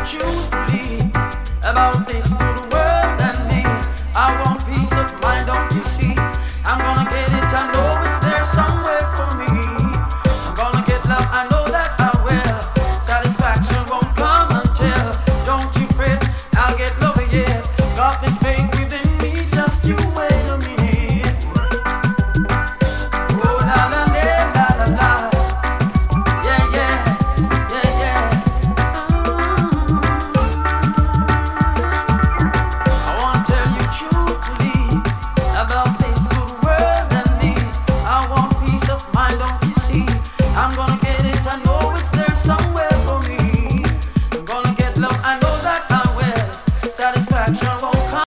truthfully about this good world and me. I want peace of mind, don't you see? I'm gonna get it, I know it's there somewhere for me. I'm gonna get love, I know that I will. Satisfaction won't come until, don't you fret, I'll get love, yeah. Got this faith within me, just you wait a minute. Oh la la la la la, yeah yeah, yeah yeah. I wanna tell you truthfully about this good world and me. I want peace of mind, don't you see? I'm gonna get it, I know it.